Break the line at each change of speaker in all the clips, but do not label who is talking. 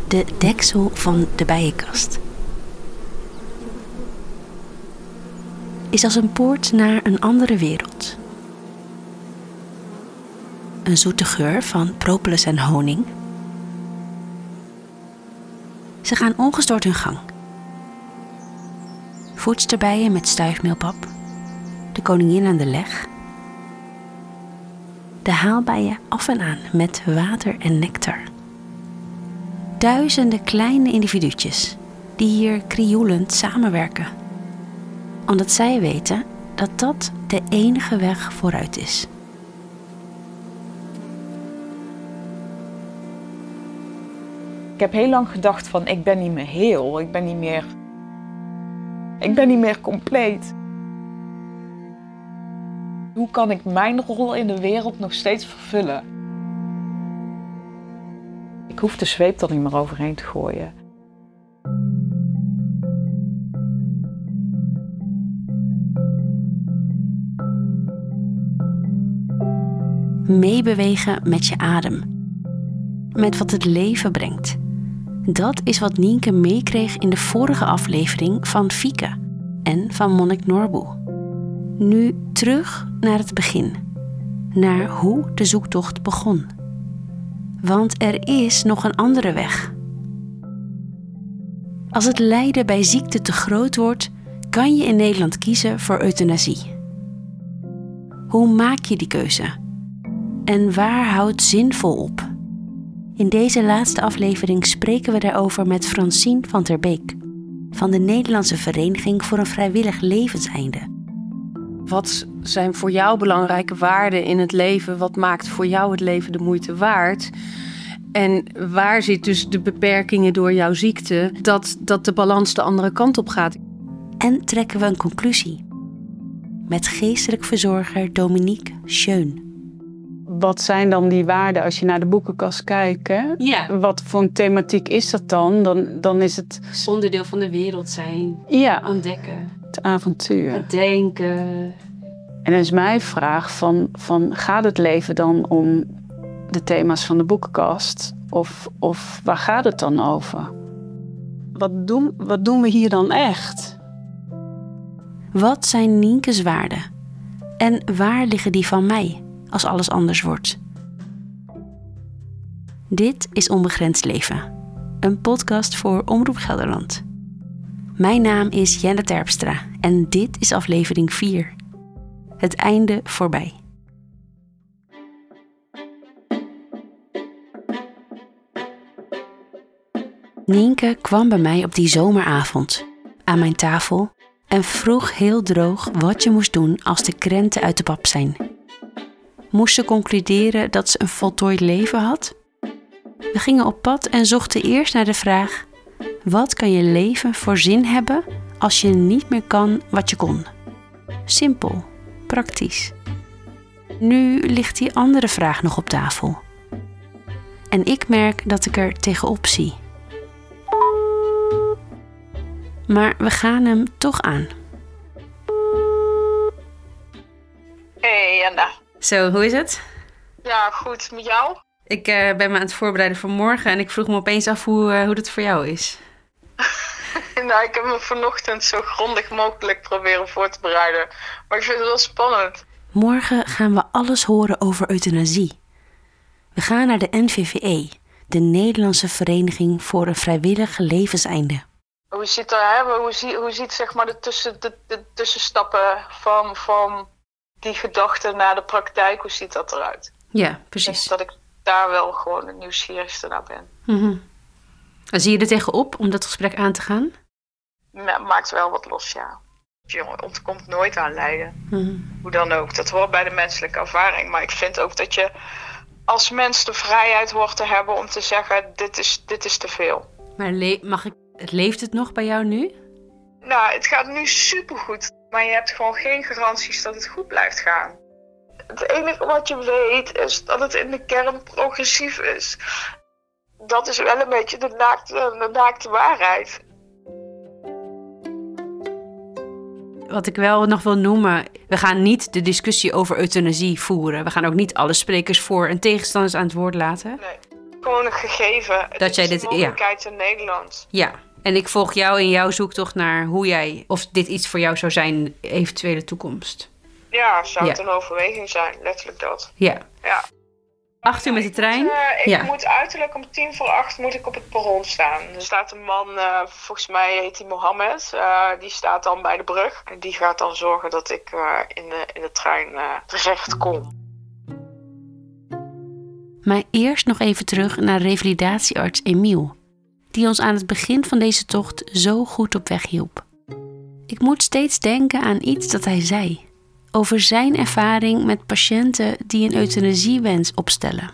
De deksel van de bijenkast is als een poort naar een andere wereld. Een zoete geur van propolis en honing. Ze gaan ongestoord hun gang. Voedsterbijen met stuifmeelpap, de koningin aan de leg, de haalbijen af en aan met water en nectar. Duizenden kleine individuutjes die hier krioelend samenwerken, omdat zij weten dat dat de enige weg vooruit is.
Ik heb heel lang gedacht van ik ben niet meer heel, ik ben niet meer compleet. Hoe kan ik mijn rol in de wereld nog steeds vervullen? Ik hoef de zweep er niet meer overheen te gooien.
Meebewegen met je adem. Met wat het leven brengt. Dat is wat Nienke meekreeg in de vorige aflevering van Fieke en van monnik Norboe. Nu terug naar het begin. Naar hoe de zoektocht begon. Want er is nog een andere weg. Als het lijden bij ziekte te groot wordt, kan je in Nederland kiezen voor euthanasie. Hoe maak je die keuze? En waar houdt zinvol op? In deze laatste aflevering spreken we daarover met Francine van ter Beek van de Nederlandse Vereniging voor een Vrijwillig Levenseinde.
Wat zijn voor jou belangrijke waarden in het leven? Wat maakt voor jou het leven de moeite waard? En waar zit dus de beperkingen door jouw ziekte dat de balans de andere kant op gaat?
En trekken we een conclusie met geestelijk verzorger Dominique Schön.
Wat zijn dan die waarden als je naar de boekenkast kijkt? Hè?
Ja.
Wat voor een thematiek is dat dan? Dan is het
Onderdeel van de wereld zijn, ontdekken,
het avontuur.
het denken.
En dan is mijn vraag van gaat het leven dan om de thema's van de boekenkast? Of waar gaat het dan over? Wat doen we hier dan echt?
Wat zijn Nienke's waarden? En waar liggen die van mij als alles anders wordt? Dit is Onbegrensd Leven, een podcast voor Omroep Gelderland. Mijn naam is Jenne Terpstra en dit is aflevering 4. Het einde voorbij. Nienke kwam bij mij op die zomeravond aan mijn tafel en vroeg heel droog wat je moest doen als de krenten uit de pap zijn. Moest ze concluderen dat ze een voltooid leven had? We gingen op pad en zochten eerst naar de vraag: wat kan je leven voor zin hebben als je niet meer kan wat je kon? Simpel, praktisch. Nu ligt die andere vraag nog op tafel. En ik merk dat ik er tegenop zie. Maar we gaan hem toch aan.
Hey Jenne.
Zo, hoe is het?
Ja, goed. Met jou?
Ik ben me aan het voorbereiden voor morgen en ik vroeg me opeens af hoe dat voor jou is.
Nou, ik heb me vanochtend zo grondig mogelijk proberen voor te bereiden. Maar ik vind het wel spannend.
Morgen gaan we alles horen over euthanasie. We gaan naar de NVVE, de Nederlandse Vereniging voor een Vrijwillig Levenseinde.
Hoe ziet dat, hè? Hoe ziet zeg maar de tussenstappen van die gedachte naar de praktijk, hoe ziet dat eruit?
Ja, precies.
Dus dat ik daar wel gewoon het nieuwsgierigste naar ben.
Mm-hmm. En zie je er tegenop om dat gesprek aan te gaan?
Maakt wel wat los, ja. Je ontkomt nooit aan lijden.
Mm-hmm.
Hoe dan ook. Dat hoort bij de menselijke ervaring. Maar ik vind ook dat je als mens de vrijheid hoort te hebben om te zeggen, dit is te veel.
Maar leeft het nog bij jou nu?
Nou, het gaat nu supergoed. Maar je hebt gewoon geen garanties dat het goed blijft gaan. Het enige wat je weet is dat het in de kern progressief is. Dat is wel een beetje de naakte waarheid.
Wat ik wel nog wil noemen, we gaan niet de discussie over euthanasie voeren. We gaan ook niet alle sprekers voor en tegenstanders aan het woord laten.
Nee, gewoon een gegeven.
Dat jij
is
dit,
een mogelijkheid in Nederland.
Ja, en ik volg jou in jouw zoektocht naar hoe jij, of dit iets voor jou zou zijn in de eventuele toekomst.
Ja, zou het een overweging zijn, letterlijk dat.
Ja.
Ja.
8 uur met de trein?
Ik moet uiterlijk om 7:50 moet ik op het perron staan. Er staat een man, volgens mij heet hij Mohammed. Die staat dan bij de brug. En die gaat dan zorgen dat ik in de trein terecht kom.
Maar eerst nog even terug naar revalidatiearts Emiel, die ons aan het begin van deze tocht zo goed op weg hielp. Ik moet steeds denken aan iets dat hij zei over zijn ervaring met patiënten die een euthanasiewens opstellen.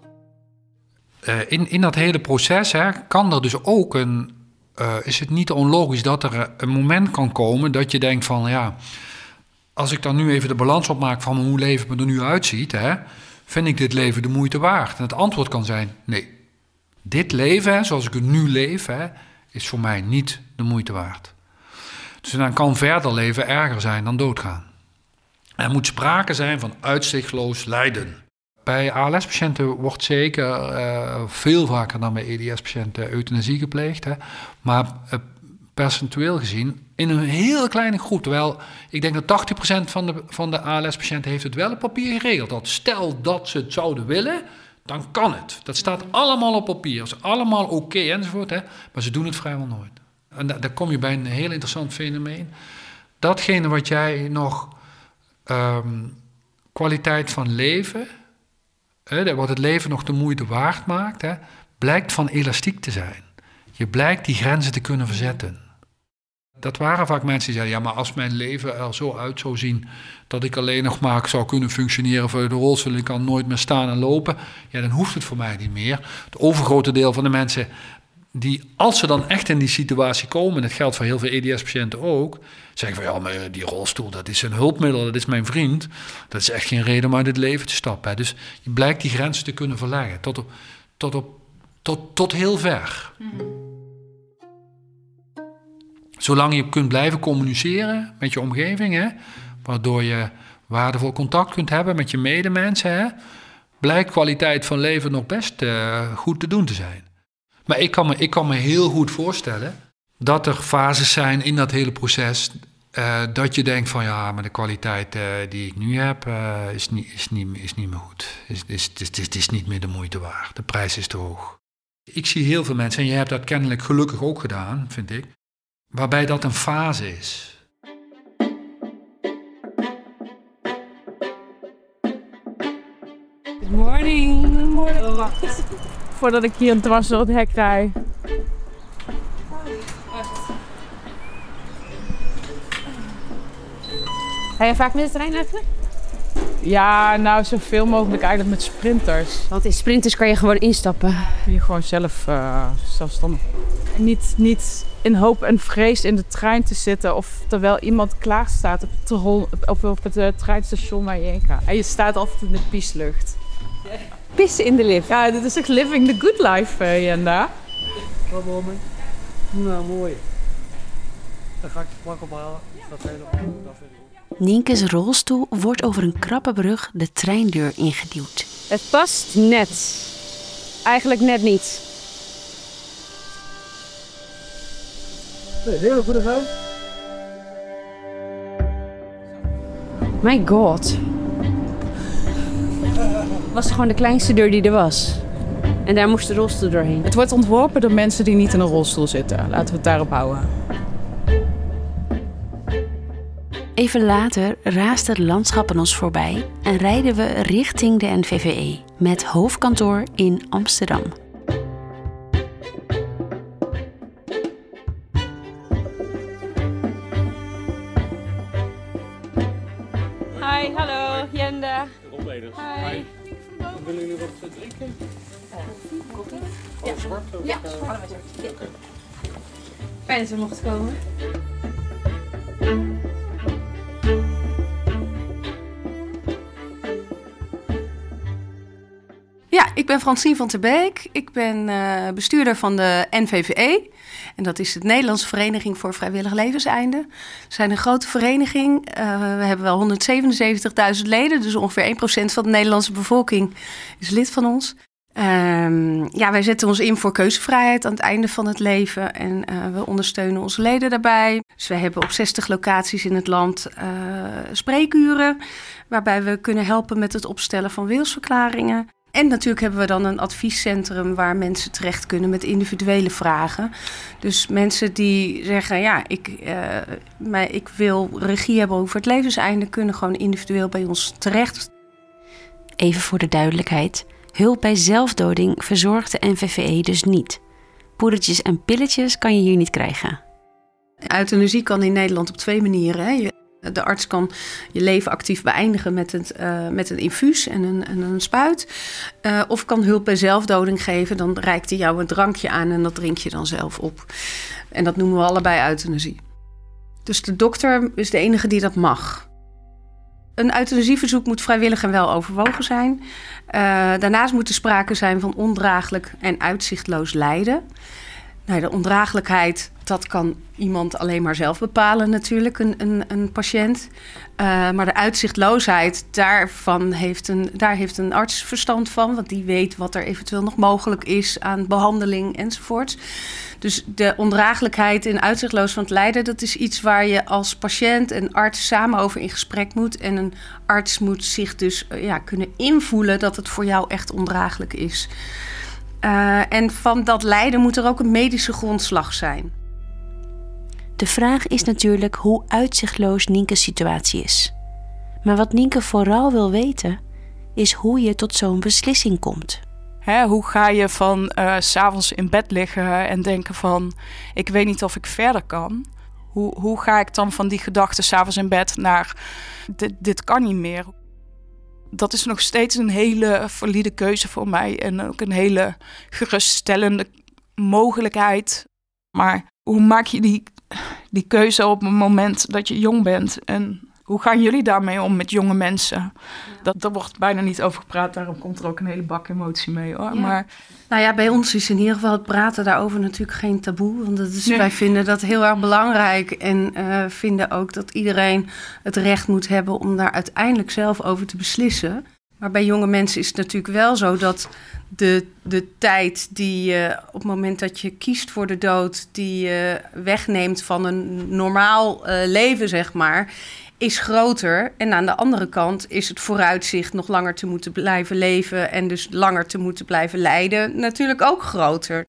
In dat hele proces kan er dus ook is het niet onlogisch dat er een moment kan komen dat je denkt van ja, als ik dan nu even de balans opmaak van hoe leven me er nu uitziet, vind ik dit leven de moeite waard? En het antwoord kan zijn nee. Dit leven, zoals ik het nu leef, is voor mij niet de moeite waard. Dus dan kan verder leven erger zijn dan doodgaan. Er moet sprake zijn van uitzichtloos lijden. Bij ALS-patiënten wordt zeker veel vaker dan bij EDS-patiënten euthanasie gepleegd. Maar percentueel gezien in een heel kleine groep. Terwijl ik denk dat 80% van de ALS-patiënten heeft het wel op papier geregeld. Dat stel dat ze het zouden willen, dan kan het. Dat staat allemaal op papier. Dat is allemaal oké enzovoort. Maar ze doen het vrijwel nooit. En daar kom je bij een heel interessant fenomeen. Datgene wat jij nog kwaliteit van leven, wat het leven nog de moeite waard maakt, blijkt van elastiek te zijn. Je blijkt die grenzen te kunnen verzetten. Dat waren vaak mensen die zeiden, ja, maar als mijn leven er zo uit zou zien dat ik alleen nog maar zou kunnen functioneren vanuit de rolstoel en ik kan nooit meer staan en lopen, ja, dan hoeft het voor mij niet meer. Het overgrote deel van de mensen die, als ze dan echt in die situatie komen, en dat geldt voor heel veel EDS-patiënten ook, zeggen van ja, maar die rolstoel, dat is een hulpmiddel, dat is mijn vriend. Dat is echt geen reden om uit het leven te stappen. Dus je blijkt die grenzen te kunnen verleggen tot heel ver. Zolang je kunt blijven communiceren met je omgeving, waardoor je waardevol contact kunt hebben met je medemensen, blijkt kwaliteit van leven nog best goed te doen te zijn. Maar ik kan me heel goed voorstellen dat er fases zijn in dat hele proces dat je denkt van ja, maar de kwaliteit die ik nu heb is niet meer goed. Het is niet meer de moeite waard. De prijs is te hoog. Ik zie heel veel mensen, en je hebt dat kennelijk gelukkig ook gedaan, vind ik, waarbij dat een fase is.
Good morning.
Voordat ik hier dwars door het hek rijd.
Ga je vaak met de trein eigenlijk?
Ja, nou zoveel mogelijk eigenlijk met sprinters.
Want in sprinters kan je gewoon instappen.
Je gewoon zelfstandig. Niet in hoop en vrees in de trein te zitten of terwijl iemand klaar staat op het treinstation waar je heen gaat. En je staat altijd in de pieslucht.
Pissen in de lift.
Ja, dit is echt living the good life, Jenda.
Wat moment? Nou, mooi. Dan ga ik de plank ophalen. Dat vind ik goed.
Nienke's rolstoel wordt over een krappe brug de treindeur ingeduwd.
Het past net. Eigenlijk net niet.
Hele goede vrouw.
My god. Was gewoon de kleinste deur die er was. En daar moest de rolstoel doorheen.
Het wordt ontworpen door mensen die niet in een rolstoel zitten. Laten we het daarop houden.
Even later raast het landschap aan ons voorbij en rijden we richting de NVVE met hoofdkantoor in Amsterdam.
Hi, hallo, Jenda.
Hi. Willen jullie wat drinken? Koffie? Ja. Zwart?
Ja, allemaal zwart. Ja. Fijn dat we mochten komen. Ja, ik ben Francine van ter Beek. Ik ben bestuurder van de NVVE. En dat is de Nederlandse Vereniging voor Vrijwillig Levenseinde. We zijn een grote vereniging. We hebben wel 177.000 leden. Dus ongeveer 1% van de Nederlandse bevolking is lid van ons. Wij zetten ons in voor keuzevrijheid aan het einde van het leven. En we ondersteunen onze leden daarbij. Dus we hebben op 60 locaties in het land spreekuren, waarbij we kunnen helpen met het opstellen van wilsverklaringen. En natuurlijk hebben we dan een adviescentrum waar mensen terecht kunnen met individuele vragen. Dus mensen die zeggen, ik wil regie hebben over het levenseinde, kunnen gewoon individueel bij ons terecht.
Even voor de duidelijkheid. Hulp bij zelfdoding verzorgt de NVVE dus niet. Poedertjes en pilletjes kan je hier niet krijgen.
Euthanasie kan in Nederland op 2 manieren. Hè. De arts kan je leven actief beëindigen met een infuus en een spuit. Of kan hulp bij zelfdoding geven. Dan reikt hij jou een drankje aan en dat drink je dan zelf op. En dat noemen we allebei euthanasie. Dus de dokter is de enige die dat mag. Een euthanasieverzoek moet vrijwillig en wel overwogen zijn. Daarnaast moet er sprake zijn van ondraaglijk en uitzichtloos lijden. Nou, de ondraaglijkheid, dat kan iemand alleen maar zelf bepalen natuurlijk, een patiënt. Maar de uitzichtloosheid, daar heeft een arts verstand van. Want die weet wat er eventueel nog mogelijk is aan behandeling enzovoort. Dus de ondraaglijkheid en uitzichtloos van het lijden, dat is iets waar je als patiënt en arts samen over in gesprek moet. En een arts moet zich dus kunnen invoelen dat het voor jou echt ondraaglijk is. En van dat lijden moet er ook een medische grondslag zijn.
De vraag is natuurlijk hoe uitzichtloos Nienke's situatie is. Maar wat Nienke vooral wil weten, is hoe je tot zo'n beslissing komt.
Hoe ga je van 's avonds in bed liggen en denken van, ik weet niet of ik verder kan. Hoe ga ik dan van die gedachten 's avonds in bed naar, dit kan niet meer. Dat is nog steeds een hele valide keuze voor mij. En ook een hele geruststellende mogelijkheid. Maar hoe maak je die keuze op het moment dat je jong bent? En hoe gaan jullie daarmee om met jonge mensen? Daar wordt bijna niet over gepraat. Daarom komt er ook een hele bak emotie mee, hoor.
Ja.
Maar
Bij ons is in ieder geval het praten daarover natuurlijk geen taboe. Want wij vinden dat heel erg belangrijk. En vinden ook dat iedereen het recht moet hebben om daar uiteindelijk zelf over te beslissen. Maar bij jonge mensen is het natuurlijk wel zo dat de tijd die je op het moment dat je kiest voor de dood, die je wegneemt van een normaal leven, zeg maar, is groter. En aan de andere kant is het vooruitzicht nog langer te moeten blijven leven en dus langer te moeten blijven lijden natuurlijk ook groter.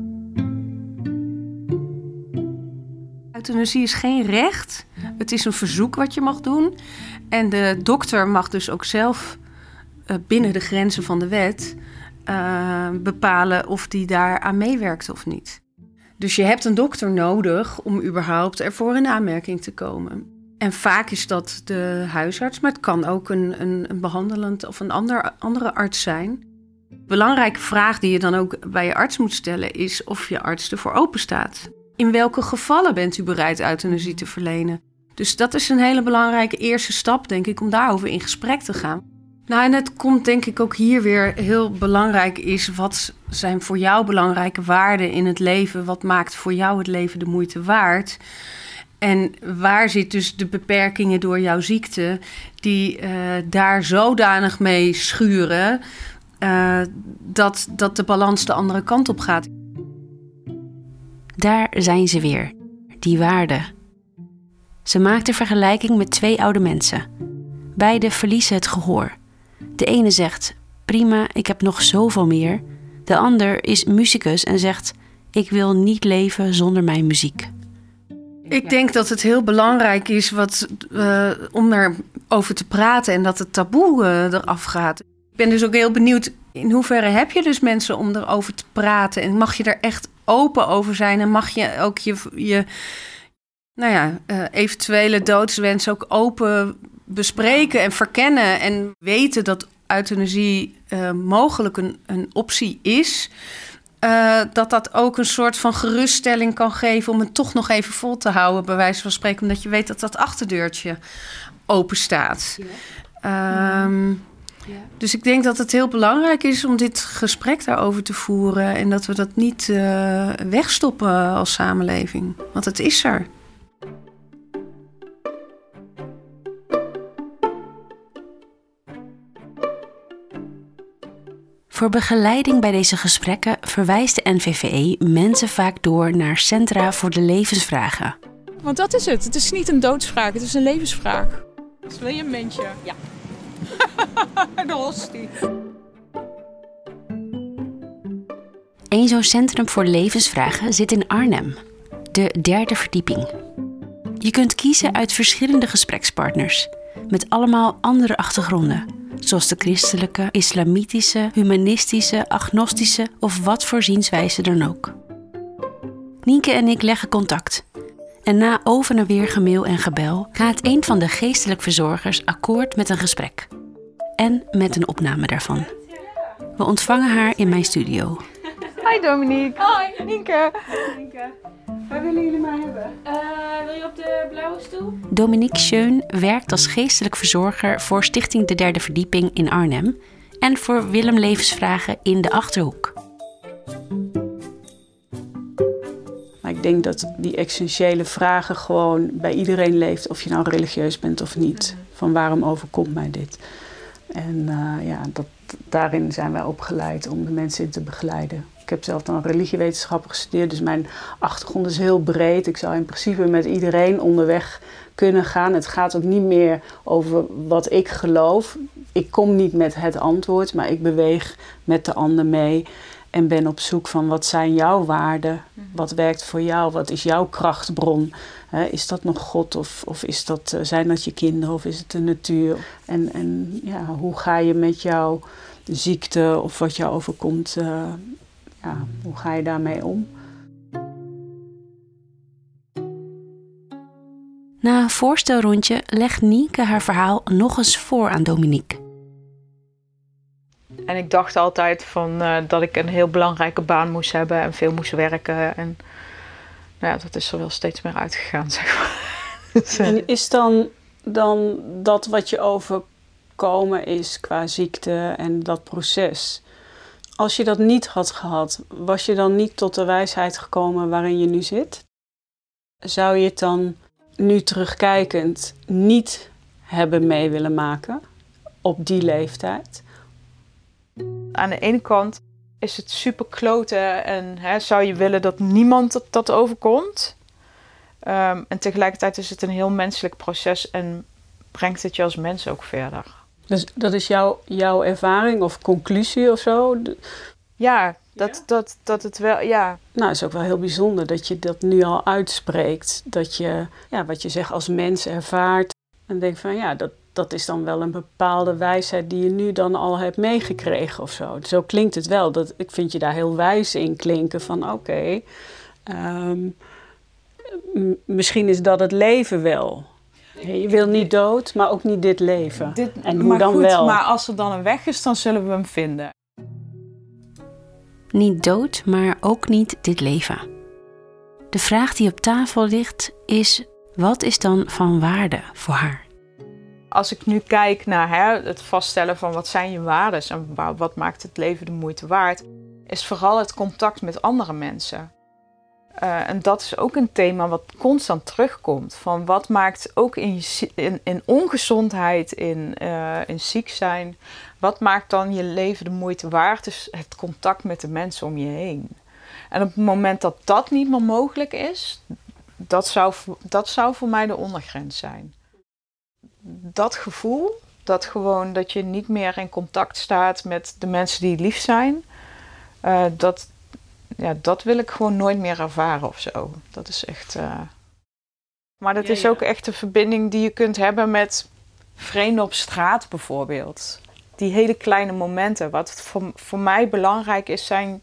Euthanasie is geen recht. Het is een verzoek wat je mag doen. En de dokter mag dus ook zelf binnen de grenzen van de wet bepalen of die daar aan meewerkt of niet. Dus je hebt een dokter nodig om überhaupt ervoor in aanmerking te komen. En vaak is dat de huisarts, maar het kan ook een behandelend of een andere arts zijn. De belangrijke vraag die je dan ook bij je arts moet stellen is of je arts ervoor open staat. In welke gevallen bent u bereid euthanasie te verlenen? Dus dat is een hele belangrijke eerste stap, denk ik, om daarover in gesprek te gaan. Nou, en het komt denk ik ook hier weer heel belangrijk is, wat zijn voor jou belangrijke waarden in het leven? Wat maakt voor jou het leven de moeite waard? En waar zit dus de beperkingen door jouw ziekte die daar zodanig mee schuren dat de balans de andere kant op gaat?
Daar zijn ze weer, die waarden. Ze maakt een vergelijking met 2 oude mensen. Beide verliezen het gehoor. De ene zegt, prima, ik heb nog zoveel meer. De ander is muzikus en zegt, ik wil niet leven zonder mijn muziek.
Ik denk dat het heel belangrijk is om erover te praten en dat het taboe eraf gaat. Ik ben dus ook heel benieuwd, in hoeverre heb je dus mensen om erover te praten? En mag je er echt open over zijn? En mag je ook je eventuele doodswens ook open bespreken en verkennen? En weten dat euthanasie mogelijk een optie is. Dat ook een soort van geruststelling kan geven om het toch nog even vol te houden, bij wijze van spreken, omdat je weet dat dat achterdeurtje open staat. Ja. Dus ik denk dat het heel belangrijk is om dit gesprek daarover te voeren en dat we dat niet wegstoppen als samenleving, want het is er.
Voor begeleiding bij deze gesprekken verwijst de NVVE mensen vaak door naar centra voor de levensvragen.
Want dat is het. Het is niet een doodsvraag, het is een levensvraag. Dus wil je een mensje? Ja. De hostie.
Eén zo'n centrum voor levensvragen zit in Arnhem, de 3e verdieping. Je kunt kiezen uit verschillende gesprekspartners, met allemaal andere achtergronden, zoals de christelijke, islamitische, humanistische, agnostische of wat voor zienswijze dan ook. Nienke en ik leggen contact. En na over en weer gemail en gebel gaat een van de geestelijk verzorgers akkoord met een gesprek. En met een opname daarvan. We ontvangen haar in mijn studio.
Hi Dominique.
Hoi.
Nienke.
Waar willen jullie mij hebben?
Wil je op de blauwe stoel?
Dominique Schön werkt als geestelijk verzorger voor Stichting de 3e Verdieping in Arnhem en voor Willem Levensvragen in de Achterhoek.
Maar ik denk dat die essentiële vragen gewoon bij iedereen leeft, of je nou religieus bent of niet. Van waarom overkomt mij dit? En daarin zijn wij opgeleid om de mensen in te begeleiden. Ik heb zelf dan religiewetenschappen gestudeerd, dus mijn achtergrond is heel breed. Ik zou in principe met iedereen onderweg kunnen gaan. Het gaat ook niet meer over wat ik geloof. Ik kom niet met het antwoord, maar ik beweeg met de ander mee. En ben op zoek van wat zijn jouw waarden? Wat werkt voor jou? Wat is jouw krachtbron? Is dat nog God of is dat, zijn dat je kinderen of is het de natuur? En hoe ga je met jouw ziekte of wat jou overkomt, hoe ga je daarmee om?
Na een voorstelrondje legt Nienke haar verhaal nog eens voor aan Dominique.
En ik dacht altijd dat ik een heel belangrijke baan moest hebben en veel moest werken. En dat is er wel steeds meer uitgegaan, zeg maar.
En is dan dat wat je overkomen is qua ziekte en dat proces? Als je dat niet had gehad, was je dan niet tot de wijsheid gekomen waarin je nu zit? Zou je het dan nu terugkijkend niet hebben mee willen maken op die leeftijd?
Aan de ene kant is het super kloten en zou je willen dat niemand dat overkomt. En tegelijkertijd is het een heel menselijk proces en brengt het je als mens ook verder.
Dus dat is jouw ervaring of conclusie of zo?
Ja, dat het wel, ja.
Nou, het is ook wel heel bijzonder dat je dat nu al uitspreekt. Dat je, wat je zegt als mens ervaart. En denkt van, dat is dan wel een bepaalde wijsheid die je nu dan al hebt meegekregen of zo. Zo klinkt het wel. Ik vind je daar heel wijs in klinken van oké, misschien is dat het leven wel. Je wil niet dood, maar ook niet dit leven. En hoe dan wel?
Maar als er dan een weg is, dan zullen we hem vinden.
Niet dood, maar ook niet dit leven. De vraag die op tafel ligt is, wat is dan van waarde voor haar?
Als ik nu kijk naar het vaststellen van wat zijn je waarden en wat maakt het leven de moeite waard, is vooral het contact met andere mensen. En dat is ook een thema wat constant terugkomt. Van wat maakt ook in ongezondheid, in ziek zijn, wat maakt dan je leven de moeite waard? Dus het contact met de mensen om je heen. En op het moment dat dat niet meer mogelijk is, dat zou voor mij de ondergrens zijn. Dat gevoel, dat je niet meer in contact staat met de mensen die lief zijn, dat wil ik gewoon nooit meer ervaren of zo. Dat is echt. Maar dat is ook echt een verbinding die je kunt hebben met vreemden op straat bijvoorbeeld. Die hele kleine momenten. Wat voor mij belangrijk is, zijn.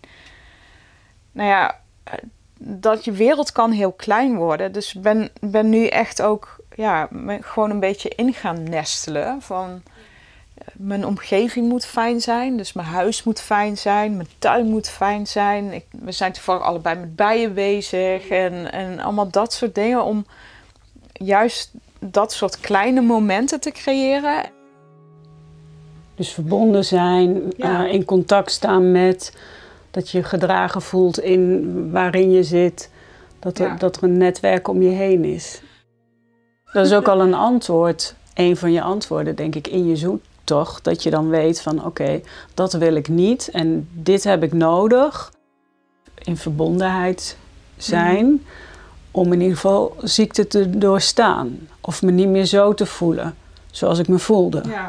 Dat je wereld kan heel klein worden. Dus ik ben nu echt ook gewoon een beetje in gaan nestelen. Van mijn omgeving moet fijn zijn. Dus mijn huis moet fijn zijn. Mijn tuin moet fijn zijn. We zijn toevallig allebei met bijen bezig. En allemaal dat soort dingen. Om juist dat soort kleine momenten te creëren.
Dus verbonden zijn, in contact staan met, dat je gedragen voelt in waarin je zit. Dat er een netwerk om je heen is. Dat is ook al een antwoord, een van je antwoorden denk ik, in je zoektocht. Dat je dan weet van oké, dat wil ik niet en dit heb ik nodig. In verbondenheid zijn om in ieder geval ziekte te doorstaan. Of me niet meer zo te voelen zoals ik me voelde.
Ja.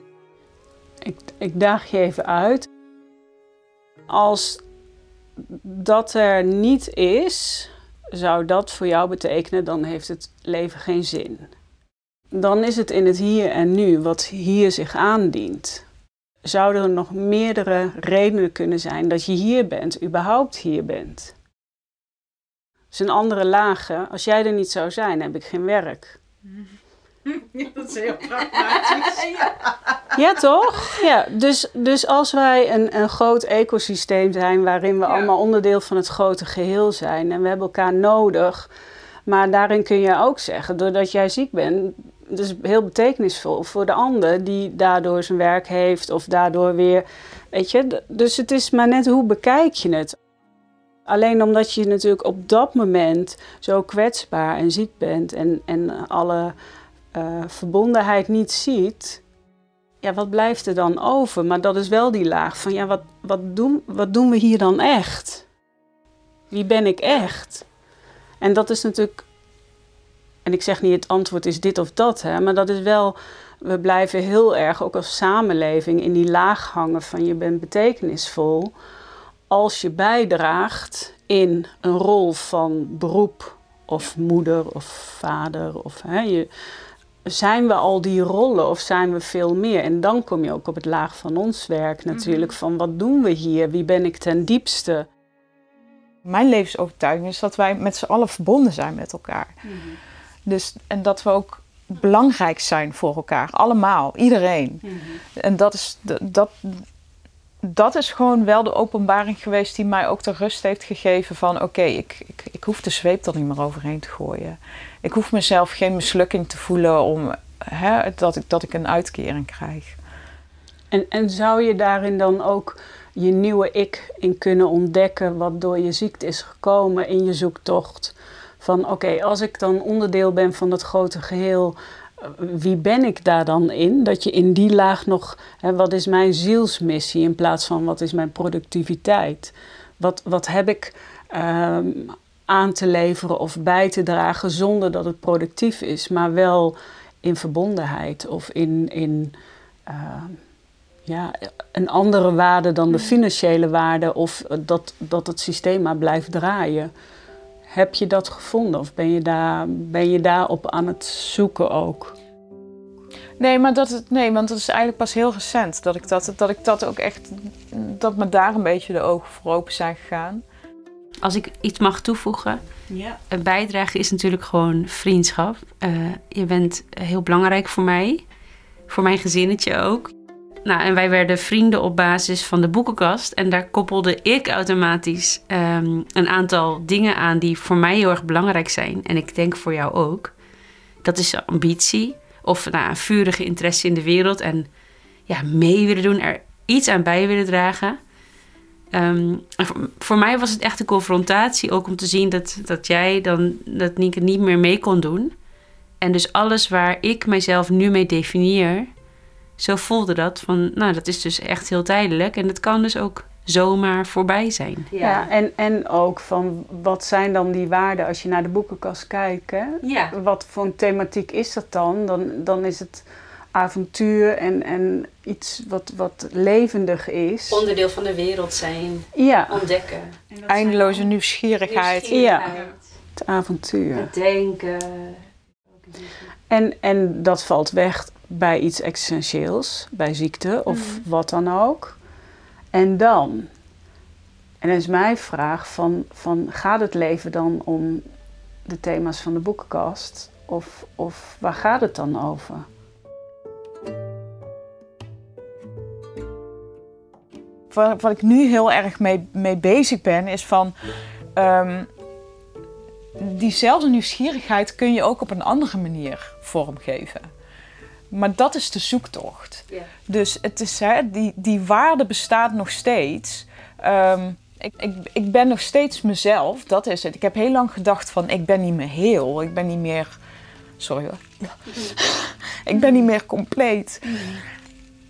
Ik daag je even uit. Als dat er niet is, zou dat voor jou betekenen, dan heeft het leven geen zin. Dan is het in het hier en nu wat hier zich aandient. Zouden er nog meerdere redenen kunnen zijn dat je hier bent, überhaupt hier bent? Dat is een andere laag. Als jij er niet zou zijn, heb ik geen werk.
Dat is heel pragmatisch.
Ja, toch? Ja, dus als wij een groot ecosysteem zijn waarin we allemaal onderdeel van het grote geheel zijn en we hebben elkaar nodig, maar daarin kun je ook zeggen, doordat jij ziek bent, dat is heel betekenisvol voor de ander die daardoor zijn werk heeft of daardoor weer, weet je. Dus het is maar net hoe bekijk je het. Alleen omdat je natuurlijk op dat moment zo kwetsbaar en ziek bent en alle verbondenheid niet ziet, ja, wat blijft er dan over? Maar dat is wel die laag van, ja, wat doen we hier dan echt? Wie ben ik echt? En dat is natuurlijk, en ik zeg niet het antwoord is dit of dat, hè, maar dat is wel, we blijven heel erg ook als samenleving in die laag hangen van je bent betekenisvol als je bijdraagt in een rol van beroep of moeder of vader of zijn we al die rollen of zijn we veel meer? En dan kom je ook op het laag van ons werk natuurlijk. Van wat doen we hier? Wie ben ik ten diepste?
Mijn levensovertuiging is dat wij met z'n allen verbonden zijn met elkaar. Dus, en dat we ook belangrijk zijn voor elkaar. Allemaal, iedereen. En dat is gewoon wel de openbaring geweest die mij ook de rust heeft gegeven van oké, ik hoef de zweep er niet meer overheen te gooien. Ik hoef mezelf geen mislukking te voelen om dat ik een uitkering krijg.
En zou je daarin dan ook je nieuwe ik in kunnen ontdekken wat door je ziekte is gekomen in je zoektocht? Van oké, als ik dan onderdeel ben van dat grote geheel, wie ben ik daar dan in? Dat je in die laag nog, wat is mijn zielsmissie in plaats van wat is mijn productiviteit? Wat heb ik aan te leveren of bij te dragen zonder dat het productief is, maar wel in verbondenheid of in een andere waarde dan de financiële waarde of dat het systeem maar blijft draaien. Heb je dat gevonden of ben je daarop aan het zoeken ook?
Nee, want dat is eigenlijk pas heel recent dat ik dat ook echt, dat me daar een beetje de ogen voor open zijn gegaan.
Als ik iets mag toevoegen, een bijdrage is natuurlijk gewoon vriendschap. Je bent heel belangrijk voor mij, voor mijn gezinnetje ook. Nou, en wij werden vrienden op basis van de boekenkast. En daar koppelde ik automatisch een aantal dingen aan die voor mij heel erg belangrijk zijn. En ik denk voor jou ook. Dat is ambitie of een vurige interesse in de wereld. En mee willen doen, er iets aan bij willen dragen. Voor mij was het echt een confrontatie ook om te zien dat jij dan dat Nienke niet meer mee kon doen. En dus alles waar ik mijzelf nu mee definieer, zo voelde dat van, dat is dus echt heel tijdelijk. En het kan dus ook zomaar voorbij zijn.
Ja, en ook van, wat zijn dan die waarden als je naar de boekenkast kijkt? Hè?
Ja.
Wat voor een thematiek is dat dan? Dan is het avontuur en iets wat levendig is.
Onderdeel van de wereld zijn, ontdekken.
Eindeloze nieuwsgierigheid.
Ja, het avontuur.
Het denken.
En dat valt weg bij iets essentieels, bij ziekte of wat dan ook. En dan is mijn vraag van gaat het leven dan om de thema's van de boekenkast? Of waar gaat het dan over?
Wat ik nu heel erg mee bezig ben, is van diezelfde nieuwsgierigheid kun je ook op een andere manier vormgeven. Maar dat is de zoektocht. Yeah. Dus het is, die waarde bestaat nog steeds. Ik ben nog steeds mezelf, dat is het. Ik heb heel lang gedacht van, ik ben niet meer heel. Ik ben niet meer... Sorry hoor. Ik ben niet meer compleet.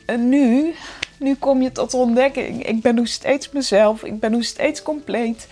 En nu kom je tot de ontdekking. Ik ben nog steeds mezelf. Ik ben nog steeds compleet.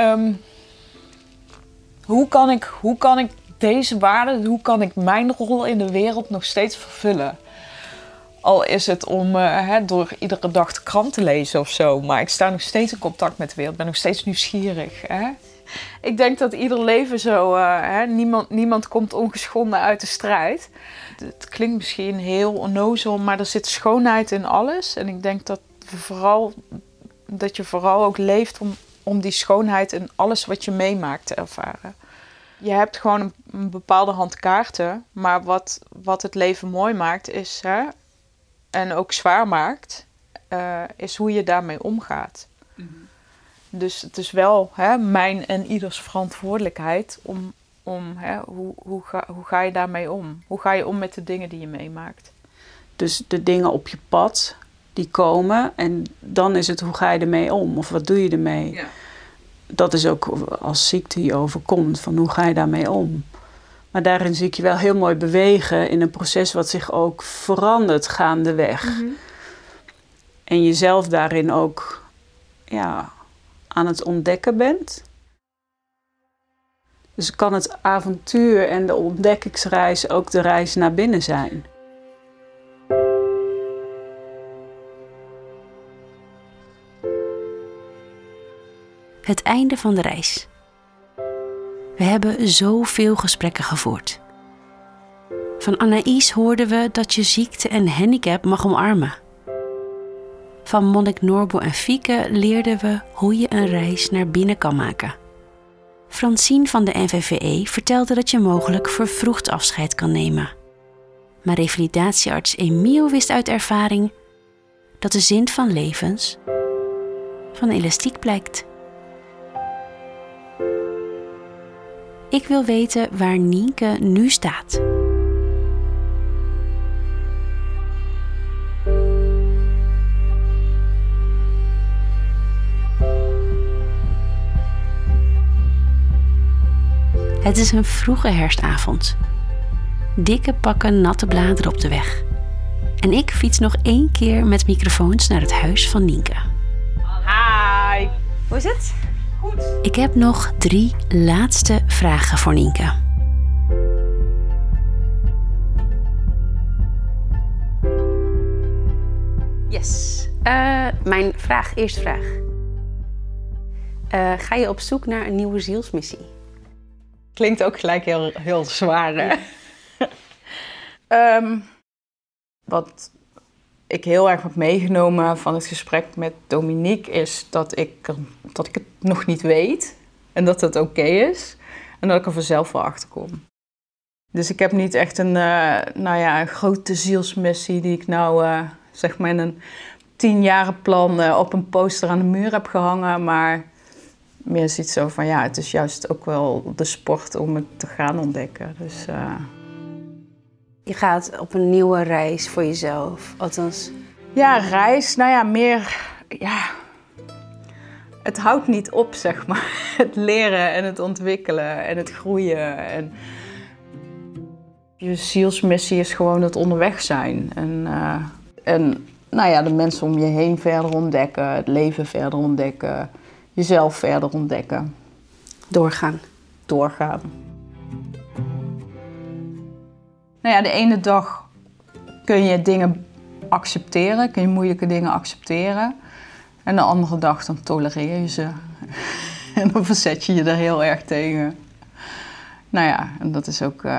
Hoe kan ik deze waarden, hoe kan ik mijn rol in de wereld nog steeds vervullen? Al is het om door iedere dag de krant te lezen of zo. Maar ik sta nog steeds in contact met de wereld. Ik ben nog steeds nieuwsgierig. Hè? Ik denk dat ieder leven zo... niemand komt ongeschonden uit de strijd. Het klinkt misschien heel onnozel, maar er zit schoonheid in alles. En ik denk dat je vooral ook leeft om die schoonheid in alles wat je meemaakt te ervaren. Je hebt gewoon een bepaalde hand kaarten. Maar wat het leven mooi maakt is... en ook zwaar maakt, is hoe je daarmee omgaat. Mm-hmm. Dus het is wel mijn en ieders verantwoordelijkheid hoe ga je daarmee om? Hoe ga je om met de dingen die je meemaakt?
Dus de dingen op je pad, die komen en dan is het hoe ga je ermee om? Of wat doe je ermee? Ja. Dat is ook als ziekte je overkomt, van hoe ga je daarmee om? Maar daarin zie ik je wel heel mooi bewegen in een proces wat zich ook verandert gaandeweg. Mm-hmm. En jezelf daarin ook aan het ontdekken bent. Dus kan het avontuur en de ontdekkingsreis ook de reis naar binnen zijn.
Het einde van de reis. We hebben zoveel gesprekken gevoerd. Van Anaïs hoorden we dat je ziekte en handicap mag omarmen. Van Monnik Norbo en Fieke leerden we hoe je een reis naar binnen kan maken. Francine van de NVVE vertelde dat je mogelijk vervroegd afscheid kan nemen. Maar revalidatiearts Emiel wist uit ervaring dat de zin van levens van elastiek blijkt. Ik wil weten waar Nienke nu staat. Het is een vroege herfstavond. Dikke pakken natte bladeren op de weg. En ik fiets nog 1 keer met microfoons naar het huis van Nienke.
Hi!
Hoe is het?
Goed.
Ik heb nog 3 laatste vragen voor Nienke. Yes. Mijn eerste vraag. Ga je op zoek naar een nieuwe zielsmissie?
Klinkt ook gelijk heel zwaar, hè? Wat ik heel erg heb meegenomen van het gesprek met Dominique is dat ik het nog niet weet en dat het oké is en dat ik er vanzelf wel achter kom. Dus ik heb niet echt een grote zielsmissie die ik zeg maar in een 10-jarenplan op een poster aan de muur heb gehangen, maar meer ziet zo van het is juist ook wel de sport om het te gaan ontdekken. Dus,
Je gaat op een nieuwe reis voor jezelf, althans.
Ja, reis, meer, het houdt niet op, zeg maar. Het leren en het ontwikkelen en het groeien. En je zielsmissie is gewoon het onderweg zijn. En de mensen om je heen verder ontdekken, het leven verder ontdekken, jezelf verder ontdekken.
Doorgaan.
De ene dag kun je dingen accepteren, kun je moeilijke dingen accepteren. En de andere dag dan tolereer je ze. En dan verzet je je er heel erg tegen. En dat is ook...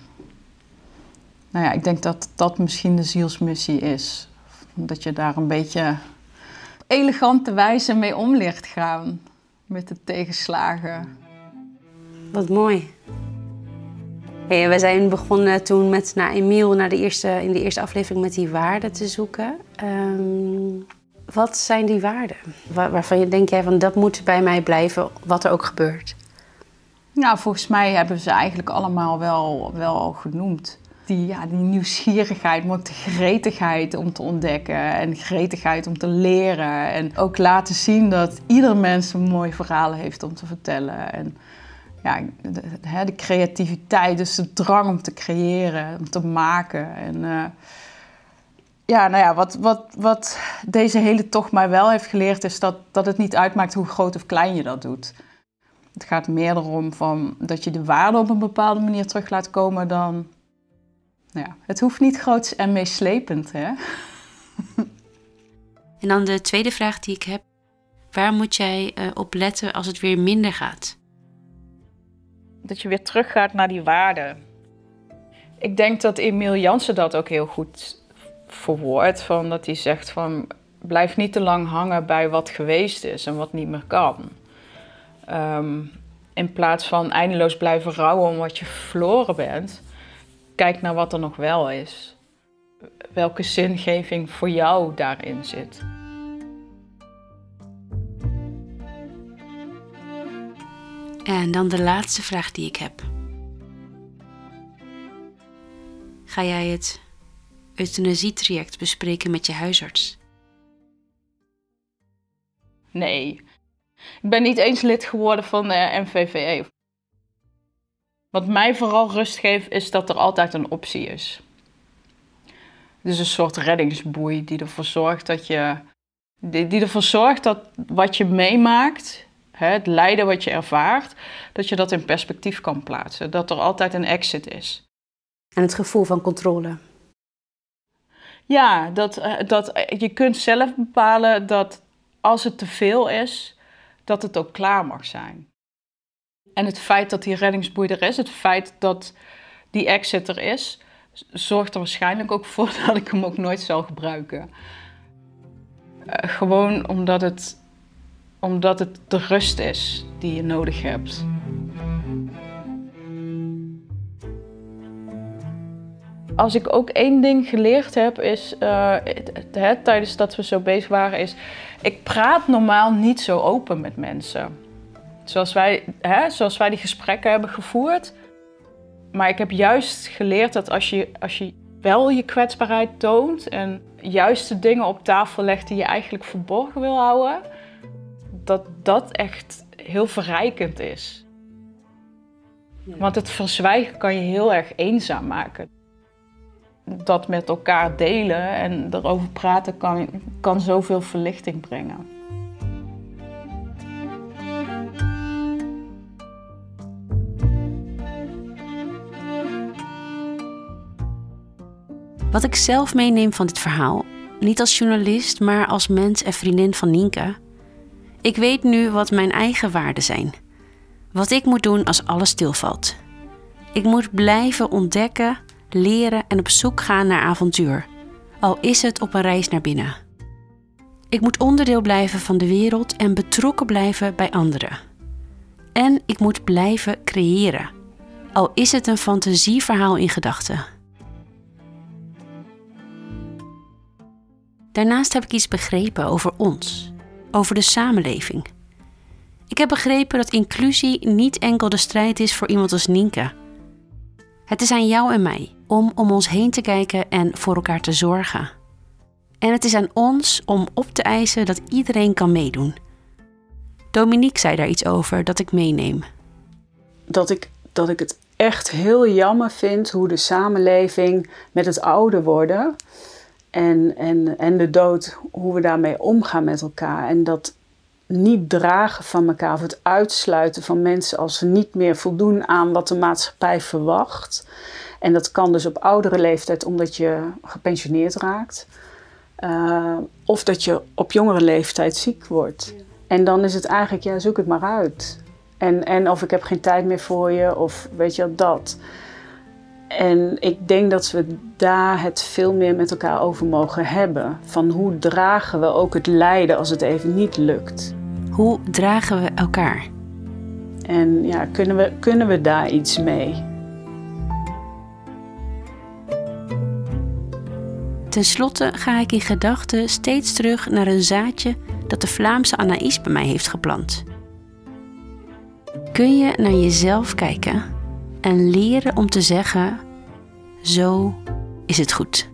ik denk dat dat misschien de zielsmissie is. Dat je daar een beetje op elegante wijze mee om leert gaan. Met de tegenslagen.
Wat mooi. Hey, we zijn begonnen toen met Emiel in de eerste aflevering met die waarden te zoeken. Wat zijn die waarden? Waarvan denk jij van dat moet bij mij blijven, wat er ook gebeurt?
Volgens mij hebben ze eigenlijk allemaal wel al genoemd. Die nieuwsgierigheid, maar ook de gretigheid om te ontdekken en gretigheid om te leren. En ook laten zien dat ieder mens een mooi verhaal heeft om te vertellen. En de creativiteit, dus de drang om te creëren, om te maken. En Ja, nou ja, wat deze hele tocht mij wel heeft geleerd... is dat het niet uitmaakt hoe groot of klein je dat doet. Het gaat meer erom dat je de waarde op een bepaalde manier terug laat komen dan... Nou ja, het hoeft niet groots en meeslepend, hè?
En dan de tweede vraag die ik heb. Waar moet jij op letten als het weer minder gaat?
Dat je weer teruggaat naar die waarde. Ik denk dat Emiel Jansen dat ook heel goed verwoordt. Dat hij zegt van, blijf niet te lang hangen bij wat geweest is en wat niet meer kan. In plaats van eindeloos blijven rouwen om wat je verloren bent... Kijk naar wat er nog wel is. Welke zingeving voor jou daarin zit.
En dan de laatste vraag die ik heb. Ga jij het euthanasietraject bespreken met je huisarts?
Nee. Ik ben niet eens lid geworden van de NVVE. Wat mij vooral rust geeft, is dat er altijd een optie is. Dus een soort reddingsboei die ervoor zorgt dat wat je meemaakt, het lijden wat je ervaart, dat je dat in perspectief kan plaatsen. Dat er altijd een exit is.
En het gevoel van controle.
Ja, dat je kunt zelf bepalen dat als het te veel is, dat het ook klaar mag zijn. En het feit dat die reddingsboei er is, het feit dat die exit er is, zorgt er waarschijnlijk ook voor dat ik hem ook nooit zal gebruiken. Gewoon omdat het de rust is die je nodig hebt. Als ik ook één ding geleerd heb, is tijdens dat we zo bezig waren, is ik praat normaal niet zo open met mensen. Zoals wij die gesprekken hebben gevoerd. Maar ik heb juist geleerd dat als je wel je kwetsbaarheid toont en juist de dingen op tafel legt die je eigenlijk verborgen wil houden, dat echt heel verrijkend is. Ja. Want het verzwijgen kan je heel erg eenzaam maken. Dat met elkaar delen en erover praten kan zoveel verlichting brengen.
Wat ik zelf meeneem van dit verhaal, niet als journalist, maar als mens en vriendin van Nienke. Ik weet nu wat mijn eigen waarden zijn. Wat ik moet doen als alles stilvalt. Ik moet blijven ontdekken, leren en op zoek gaan naar avontuur. Al is het op een reis naar binnen. Ik moet onderdeel blijven van de wereld en betrokken blijven bij anderen. En ik moet blijven creëren. Al is het een fantasieverhaal in gedachten. Daarnaast heb ik iets begrepen over ons, over de samenleving. Ik heb begrepen dat inclusie niet enkel de strijd is voor iemand als Nienke. Het is aan jou en mij om ons heen te kijken en voor elkaar te zorgen. En het is aan ons om op te eisen dat iedereen kan meedoen. Dominique zei daar iets over dat ik meeneem.
Dat ik het echt heel jammer vind hoe de samenleving met het ouder worden en de dood, hoe we daarmee omgaan met elkaar. En dat niet dragen van elkaar of het uitsluiten van mensen als ze niet meer voldoen aan wat de maatschappij verwacht. En dat kan dus op oudere leeftijd omdat je gepensioneerd raakt. Of dat je op jongere leeftijd ziek wordt. Ja. En dan is het eigenlijk, ja, zoek het maar uit. En of ik heb geen tijd meer voor je, of weet je dat. En ik denk dat we daar het veel meer met elkaar over mogen hebben. Van hoe dragen we ook het lijden als het even niet lukt.
Hoe dragen we elkaar?
En ja, kunnen we daar iets mee?
Ten slotte ga ik in gedachten steeds terug naar een zaadje dat de Vlaamse Anaïs bij mij heeft geplant. Kun je naar jezelf kijken en leren om te zeggen: zo is het goed.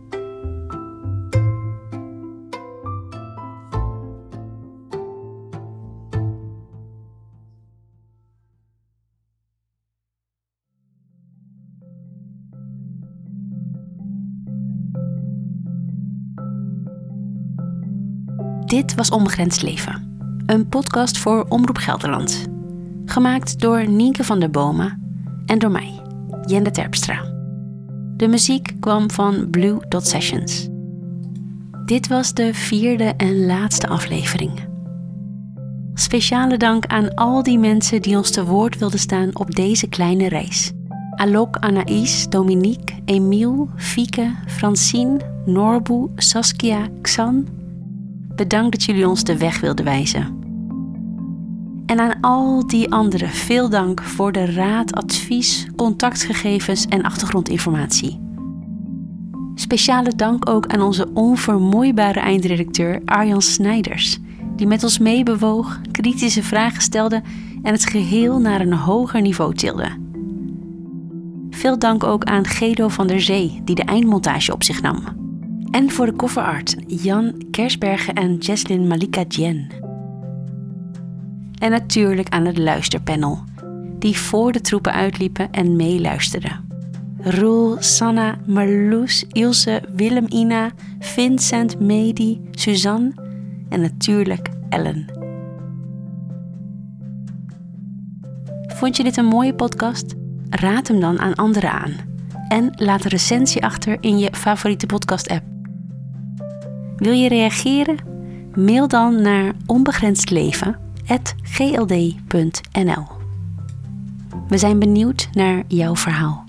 Dit was Onbegrensd Leven, een podcast voor Omroep Gelderland. Gemaakt door Nienke van der Bomen en door mij, Jende Terpstra. De muziek kwam van Blue Dot Sessions. Dit was de 4e en laatste aflevering. Speciale dank aan al die mensen die ons te woord wilden staan op deze kleine reis. Alok, Anaïs, Dominique, Emiel, Fieke, Francine, Norbu, Saskia, Xan. Bedankt dat jullie ons de weg wilden wijzen. En aan al die anderen veel dank voor de raad, advies, contactgegevens en achtergrondinformatie. Speciale dank ook aan onze onvermoeibare eindredacteur Arjan Snijders, die met ons meebewoog, kritische vragen stelde en het geheel naar een hoger niveau tilde. Veel dank ook aan Gedo van der Zee, die de eindmontage op zich nam. En voor de coverart Jan Kersbergen en Jesslyn Malika Djen. En natuurlijk aan het luisterpanel, die voor de troepen uitliepen en meeluisterden. Roel, Sanna, Marloes, Ilse, Willem, Ina, Vincent, Medi, Suzanne en natuurlijk Ellen. Vond je dit een mooie podcast? Raad hem dan aan anderen aan. En laat een recensie achter in je favoriete podcast-app. Wil je reageren? Mail dan naar onbegrensdleven@gld.nl. We zijn benieuwd naar jouw verhaal.